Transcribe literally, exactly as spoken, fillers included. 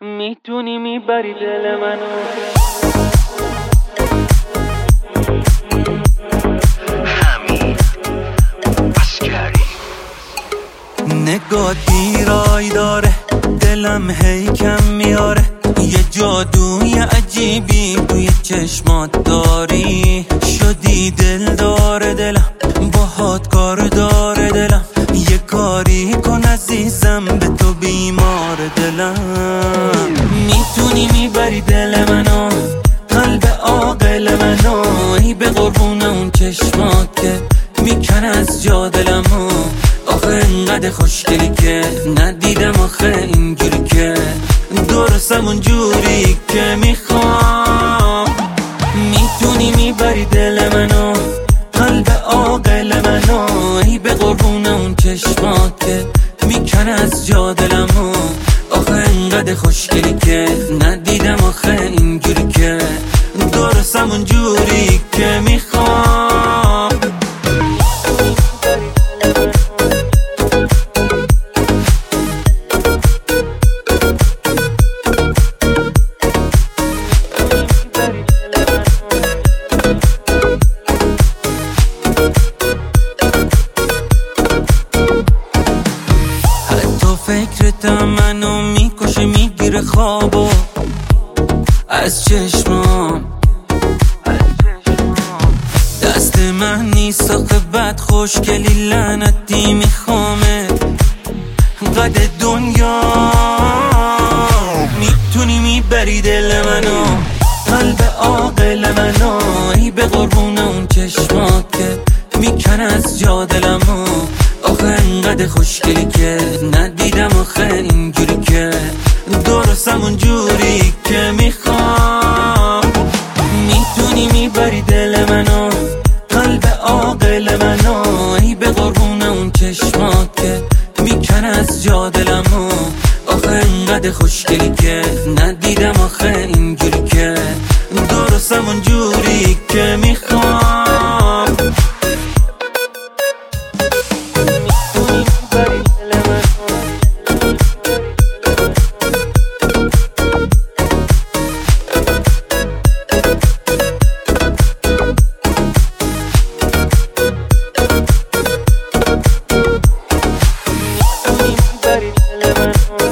میتونی میبری دل منو. نگاه دیرای داره، دلم هی کم میاره، یه جادوی عجیبی توی چشمات داری. شدی دل داره دلم، باهات کار داره دلم، یه کاری کن عزیزم، به تو بیمار دلم. میتونی میبری دل منو، قلب عاقل منو، ای به قربون اون چشمات که میکن از جا دلمو. آخه انقدر خوشگلی که ندیدم آخه اینجوری که درستم اونجوری که میخوام. میتونی میبری دل منو، قلب عاقل منو، ای به قربون اون چشمات که میکن از جا دلمو. آخه انقدر خوشگلی که ندیدم آخه اینجوری که درستم اونجوری که میخوام. فکرتم منو میکشه، میگیره خوابو از چشمام. دست من نیست آخه بد خوشگلی لعنتی میخوامه قد دنیا. میتونی میبری دل منو، قلب عاقل منو، ای به قربون اون چشمات که میکن از جا دلمو. آخه انقدر خوشگلی که ندیدم آخه اینجوری که درستم اونجوری که میخوام. میتونی میبری دل منو، قلب عاقل منو، ای به قربون اون چشمات که میکن از جا دلمو. آخه انقدر خوشگلی که ندیدم آخه اینجوری که درستم اونجوری که میخوام. میتونی میبری دل منو.